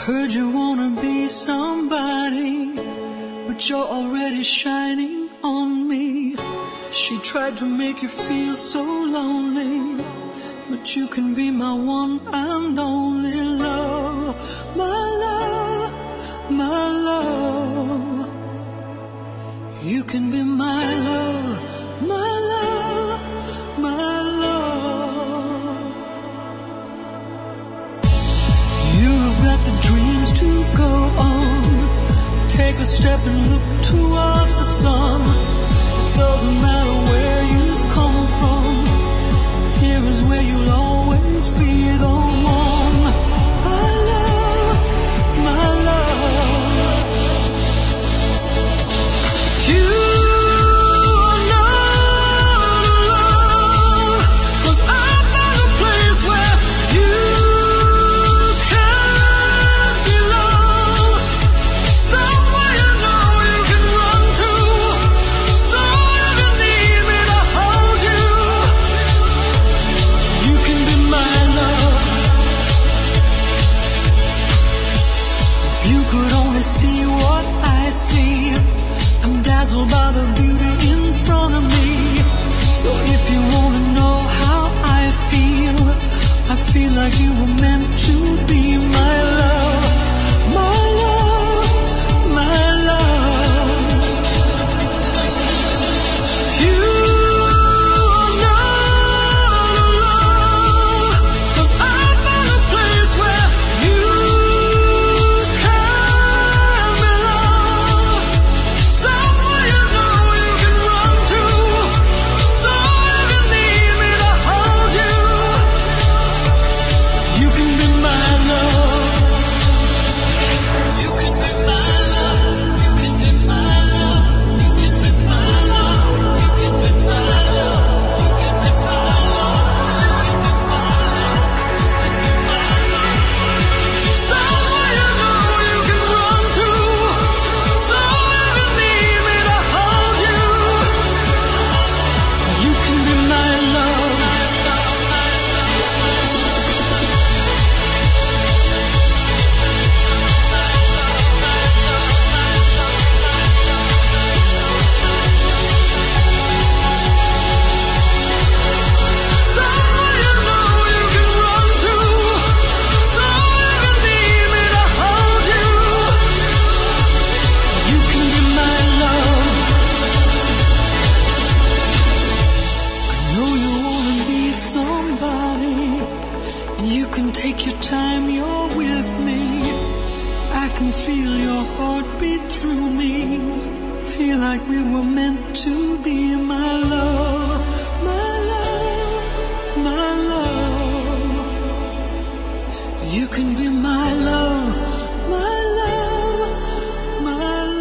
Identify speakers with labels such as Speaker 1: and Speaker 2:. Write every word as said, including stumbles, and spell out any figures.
Speaker 1: Heard you wanna be somebody, but you're already shining on me. She tried to make you feel so lonely, but you can be my one and only love. My love, my love. You can be my love, my love, my love. You've got the dreams to go on. Take a step and look towards the sun. It doesn't matter where you've come from. Here is where you'll always be the one. My love, my love. You are not alone, 'cause I found a place where you can belong. Somewhere you know you can run to. So if you need me to hold you, you can be my love. If you could only see what I see, I'm dazzled by the beauty in front of me. So if you wanna know how I feel, I feel like you were meant to be my love. My love, my love. You are not alone, 'cause I found a place where you can belong. Somewhere you know you can run to. So if you need me to hold you, you can be my love. You can be my love. You can be my love. You can be my love. You can be my love. You can be my love. You can be my love. You can be my love. Somewhere you know you can run to. So if you need me to hold you, you can be my love. Somewhere you know you can run to. So if you need me to hold you, you can be my love. I know you wanna be somebody. You can take your time, you're with me. I can feel your heartbeat through me. Feel like we were meant to be my love. My love, my love. You can be my love, my love, my love.